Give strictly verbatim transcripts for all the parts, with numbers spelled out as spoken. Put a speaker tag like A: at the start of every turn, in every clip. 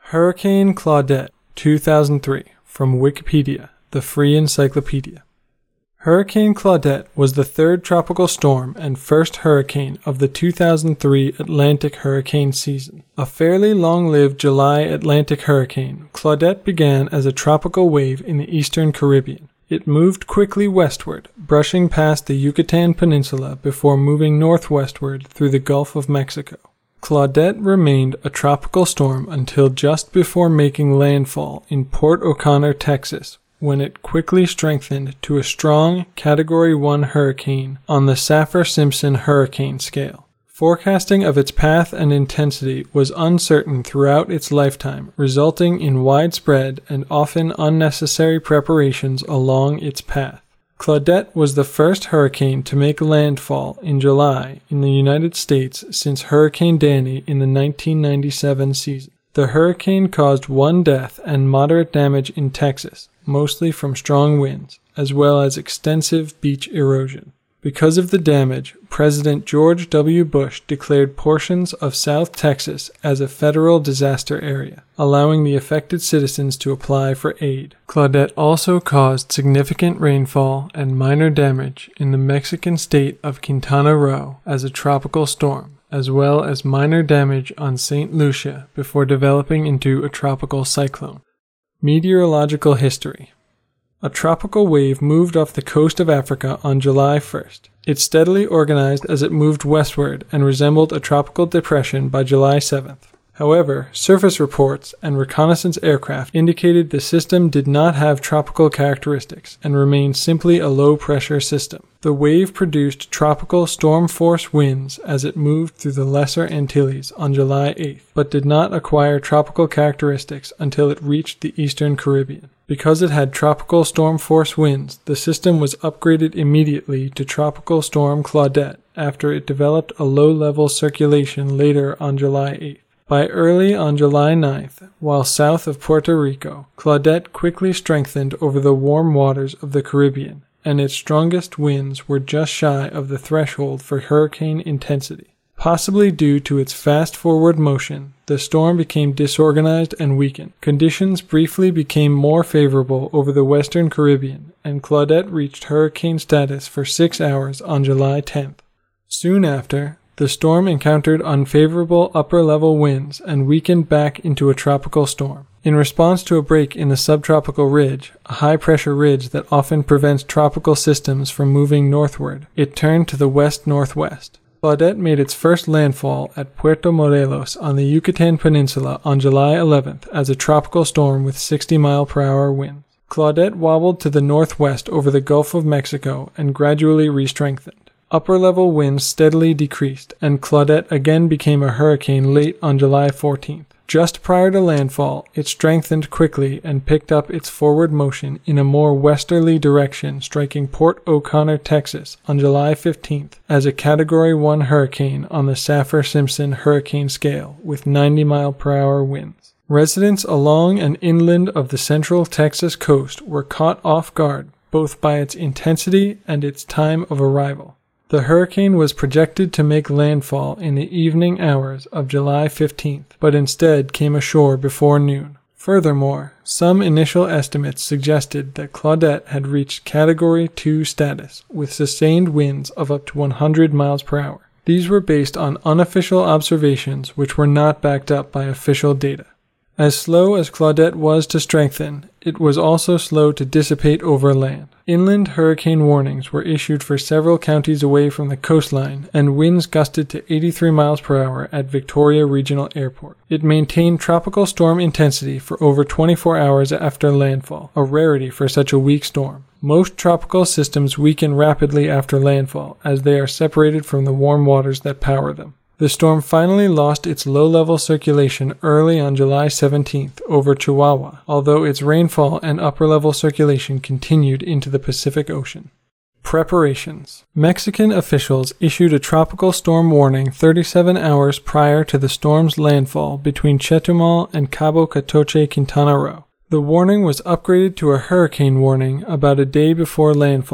A: Hurricane Claudette, two thousand three, from Wikipedia, the free encyclopedia. Hurricane Claudette was the third tropical storm and first hurricane of the two thousand three Atlantic hurricane season. A fairly long-lived July Atlantic hurricane, Claudette began as a tropical wave in the eastern Caribbean. It moved quickly westward, brushing past the Yucatan Peninsula before moving northwestward through the Gulf of Mexico. Claudette remained a tropical storm until just before making landfall in Port O'Connor, Texas, when it quickly strengthened to a strong Category one hurricane on the Saffir-Simpson hurricane scale. Forecasting of its path and intensity was uncertain throughout its lifetime, resulting in widespread and often unnecessary preparations along its path. Claudette was the first hurricane to make landfall in July in the United States since Hurricane Danny in the nineteen ninety-seven season. The hurricane caused one death and moderate damage in Texas, mostly from strong winds, as well as extensive beach erosion. Because of the damage, President George W. Bush declared portions of South Texas as a federal disaster area, allowing the affected citizens to apply for aid. Claudette also caused significant rainfall and minor damage in the Mexican state of Quintana Roo as a tropical storm, as well as minor damage on Saint Lucia before developing into a tropical cyclone. Meteorological history. A tropical wave moved off the coast of Africa on July first. It steadily organized as it moved westward and resembled a tropical depression by July seventh. However, surface reports and reconnaissance aircraft indicated the system did not have tropical characteristics and remained simply a low-pressure system. The wave produced tropical storm-force winds as it moved through the Lesser Antilles on July eighth, but did not acquire tropical characteristics until it reached the eastern Caribbean. Because it had tropical storm-force winds, the system was upgraded immediately to Tropical Storm Claudette after it developed a low-level circulation later on July eighth. By early on July ninth, while south of Puerto Rico, Claudette quickly strengthened over the warm waters of the Caribbean, and its strongest winds were just shy of the threshold for hurricane intensity. Possibly due to its fast forward motion, the storm became disorganized and weakened. Conditions briefly became more favorable over the western Caribbean, and Claudette reached hurricane status for six hours on July tenth. Soon after, the storm encountered unfavorable upper-level winds and weakened back into a tropical storm. In response to a break in the subtropical ridge, a high-pressure ridge that often prevents tropical systems from moving northward, it turned to the west-northwest. Claudette made its first landfall at Puerto Morelos on the Yucatan Peninsula on July eleventh as a tropical storm with sixty mile per hour winds. Claudette wobbled to the northwest over the Gulf of Mexico and gradually re-strengthened. Upper-level winds steadily decreased, and Claudette again became a hurricane late on July fourteenth. Just prior to landfall, it strengthened quickly and picked up its forward motion in a more westerly direction, striking Port O'Connor, Texas, on July fifteenth as a Category one hurricane on the Saffir-Simpson hurricane scale with ninety mile per hour winds. Residents along and inland of the central Texas coast were caught off guard, both by its intensity and its time of arrival. The hurricane was projected to make landfall in the evening hours of July fifteenth, but instead came ashore before noon. Furthermore, some initial estimates suggested that Claudette had reached Category two status, with sustained winds of up to one hundred miles per hour. These were based on unofficial observations which were not backed up by official data. As slow as Claudette was to strengthen, it was also slow to dissipate over land. Inland hurricane warnings were issued for several counties away from the coastline, and winds gusted to eighty-three miles per hour at Victoria Regional Airport. It maintained tropical storm intensity for over twenty-four hours after landfall, a rarity for such a weak storm. Most tropical systems weaken rapidly after landfall, as they are separated from the warm waters that power them. The storm finally lost its low-level circulation early on July seventeenth over Chihuahua, although its rainfall and upper-level circulation continued into the Pacific Ocean. Preparations. Mexican officials issued a tropical storm warning thirty-seven hours prior to the storm's landfall between Chetumal and Cabo Catoche, Quintana Roo. The warning was upgraded to a hurricane warning about a day before landfall,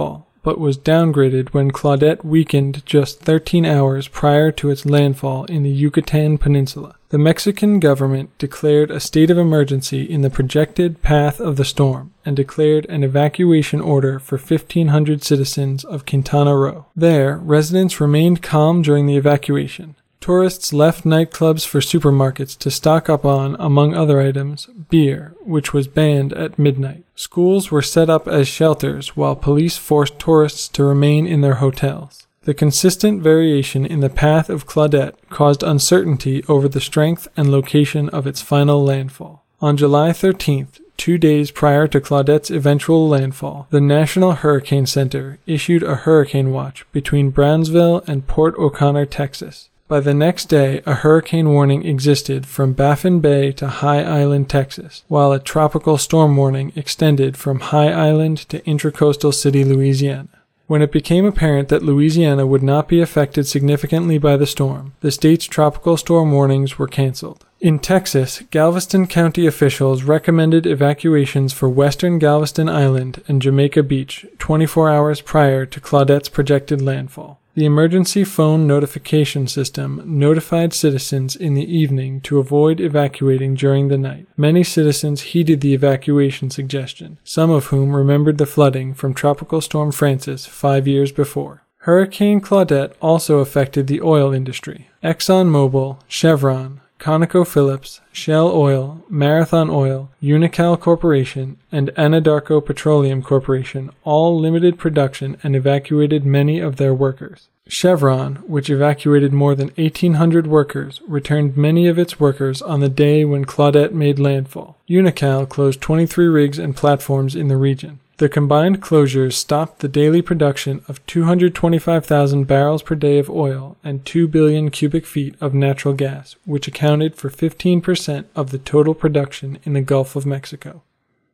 A: but was downgraded when Claudette weakened just thirteen hours prior to its landfall in the Yucatan Peninsula. The Mexican government declared a state of emergency in the projected path of the storm and declared an evacuation order for fifteen hundred citizens of Quintana Roo. There, residents remained calm during the evacuation. Tourists left nightclubs for supermarkets to stock up on, among other items, beer, which was banned at midnight. Schools were set up as shelters while police forced tourists to remain in their hotels. The consistent variation in the path of Claudette caused uncertainty over the strength and location of its final landfall. On July thirteenth, two days prior to Claudette's eventual landfall, the National Hurricane Center issued a hurricane watch between Brownsville and Port O'Connor, Texas. By the next day, a hurricane warning existed from Baffin Bay to High Island, Texas, while a tropical storm warning extended from High Island to Intracoastal City, Louisiana. When it became apparent that Louisiana would not be affected significantly by the storm, the state's tropical storm warnings were canceled. In Texas, Galveston County officials recommended evacuations for western Galveston Island and Jamaica Beach twenty-four hours prior to Claudette's projected landfall. The emergency phone notification system notified citizens in the evening to avoid evacuating during the night. Many citizens heeded the evacuation suggestion, some of whom remembered the flooding from Tropical Storm Francis five years before. Hurricane Claudette also affected the oil industry. ExxonMobil, Chevron, ConocoPhillips, Shell Oil, Marathon Oil, Unocal Corporation, and Anadarko Petroleum Corporation all limited production and evacuated many of their workers. Chevron, which evacuated more than eighteen hundred workers, returned many of its workers on the day when Claudette made landfall. Unocal closed twenty-three rigs and platforms in the region. The combined closures stopped the daily production of two hundred twenty-five thousand barrels per day of oil and two billion cubic feet of natural gas, which accounted for fifteen percent of the total production in the Gulf of Mexico.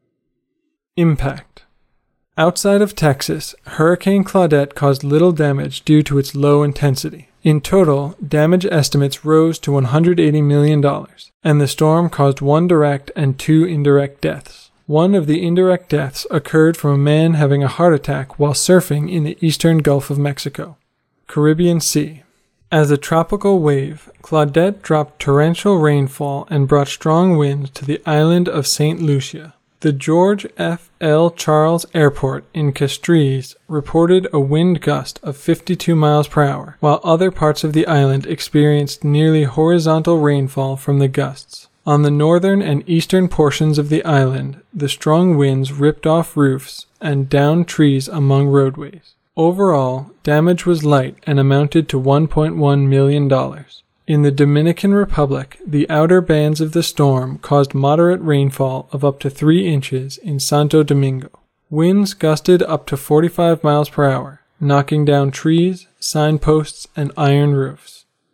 A: Impact. Outside of Texas, Hurricane Claudette caused little damage due to its low intensity. In total, damage estimates rose to one hundred eighty million dollars, and the storm caused one direct and two indirect deaths. One of the indirect deaths occurred from a man having a heart attack while surfing in the eastern Gulf of Mexico. Caribbean Sea. As a tropical wave, Claudette dropped torrential rainfall and brought strong winds to the island of Saint Lucia. The George F. L. Charles Airport in Castries reported a wind gust of fifty-two miles per hour, while other parts of the island experienced nearly horizontal rainfall from the gusts. On the northern and eastern portions of the island, the strong winds ripped off roofs and downed trees among roadways. Overall, damage was light and amounted to one point one million dollars. In the Dominican Republic, the outer bands of the storm caused moderate rainfall of up to three inches in Santo Domingo. Winds gusted up to forty-five miles per hour, knocking down trees, signposts, and iron roofs.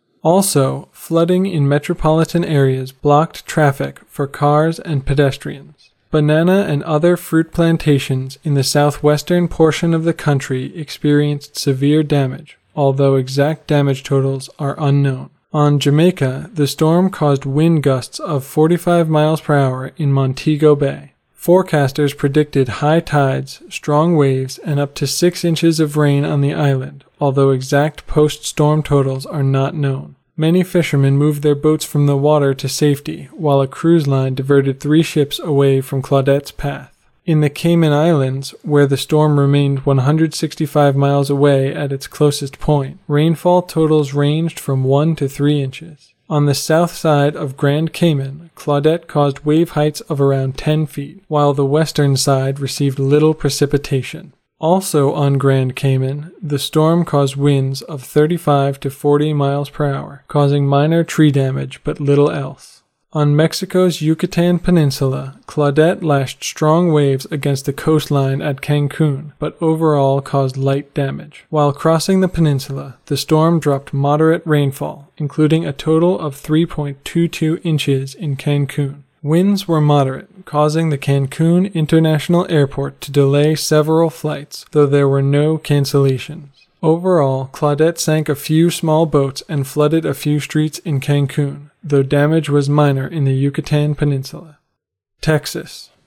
A: Also, flooding in metropolitan areas blocked traffic for cars and pedestrians. Banana and other fruit plantations in the southwestern portion of the country experienced severe damage, although exact damage totals are unknown. On Jamaica, the storm caused wind gusts of forty-five miles per hour in Montego Bay. Forecasters predicted high tides, strong waves, and up to six inches of rain on the island, although exact post-storm totals are not known. Many fishermen moved their boats from the water to safety, while a cruise line diverted three ships away from Claudette's path. In the Cayman Islands, where the storm remained one hundred sixty-five miles away at its closest point, rainfall totals ranged from one to three inches. On the south side of Grand Cayman, Claudette caused wave heights of around ten feet, while the western side received little precipitation. Also on Grand Cayman, the storm caused winds of thirty-five to forty miles per hour, causing minor tree damage but little else. On Mexico's Yucatan Peninsula, Claudette lashed strong waves against the coastline at Cancun, but overall caused light damage. While crossing the peninsula, the storm dropped moderate rainfall, including a total of three point two two inches in Cancun. Winds were moderate, causing the Cancun International Airport to delay several flights, though there were no cancellations. Overall, Claudette sank a few small boats and flooded a few streets in Cancun, though damage was minor in the Yucatan Peninsula. Texas.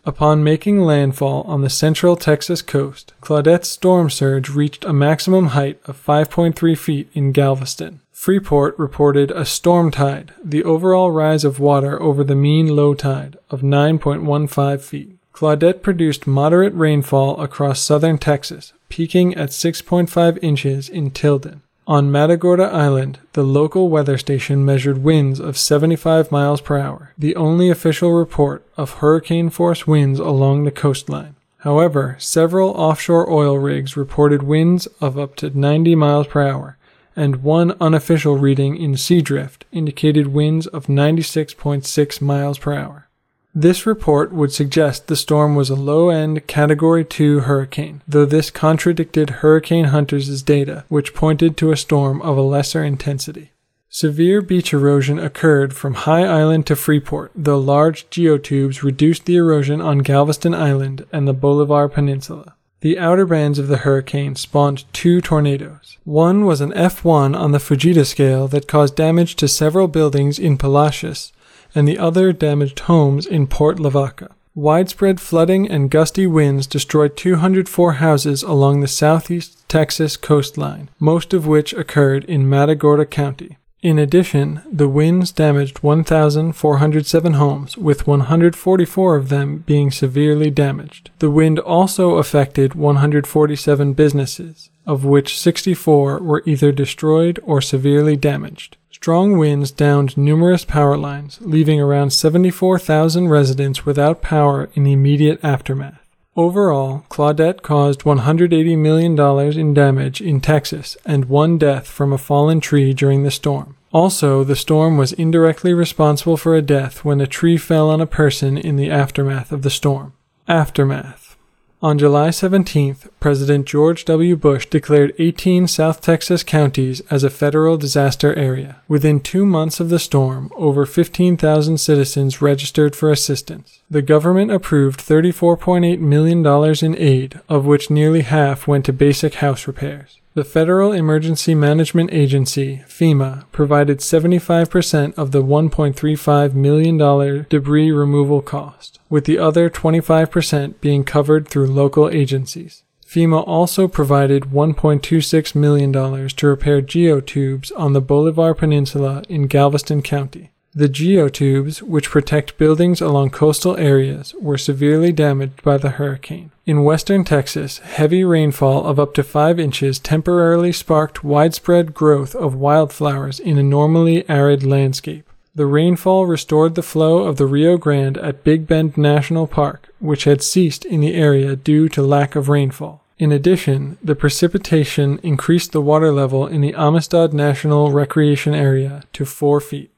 A: Upon making landfall on the central Texas coast, Claudette's storm surge reached a maximum height of five point three feet in Galveston. Freeport reported a storm tide, the overall rise of water over the mean low tide, of nine point one five feet. Claudette produced moderate rainfall across southern Texas, peaking at six point five inches in Tilden. On Matagorda Island, the local weather station measured winds of seventy-five miles per hour, the only official report of hurricane-force winds along the coastline. However, several offshore oil rigs reported winds of up to ninety miles per hour, and one unofficial reading in Seadrift indicated winds of ninety-six point six miles per hour. This report would suggest the storm was a low-end Category two hurricane, though this contradicted Hurricane Hunter's data, which pointed to a storm of a lesser intensity. Severe beach erosion occurred from High Island to Freeport, though large geotubes reduced the erosion on Galveston Island and the Bolivar Peninsula. The outer bands of the hurricane spawned two tornadoes. One was an F one on the Fujita scale that caused damage to several buildings in Palacios, and the other damaged homes in Port Lavaca. Widespread flooding and gusty winds destroyed two hundred four houses along the southeast Texas coastline, most of which occurred in Matagorda County. In addition, the winds damaged one thousand four hundred seven homes, with one hundred forty-four of them being severely damaged. The wind also affected one hundred forty-seven businesses, of which sixty-four were either destroyed or severely damaged. Strong winds downed numerous power lines, leaving around seventy-four thousand residents without power in the immediate aftermath. Overall, Claudette caused one hundred eighty million dollars in damage in Texas and one death from a fallen tree during the storm. Also, the storm was indirectly responsible for a death when a tree fell on a person in the aftermath of the storm. Aftermath. On July seventeenth, President George W. Bush declared eighteen South Texas counties as a federal disaster area. Within two months of the storm, over fifteen thousand citizens registered for assistance. The government approved thirty-four point eight million dollars in aid, of which nearly half went to basic house repairs. The Federal Emergency Management Agency, FEMA, provided seventy-five percent of the one point three five million dollars debris removal cost, with the other twenty-five percent being covered through local agencies. FEMA also provided one point two six million dollars to repair geotubes on the Bolivar Peninsula in Galveston County. The geotubes, which protect buildings along coastal areas, were severely damaged by the hurricane. In western Texas, heavy rainfall of up to five inches temporarily sparked widespread growth of wildflowers in a normally arid landscape. The rainfall restored the flow of the Rio Grande at Big Bend National Park, which had ceased in the area due to lack of rainfall. In addition, the precipitation increased the water level in the Amistad National Recreation Area to four feet.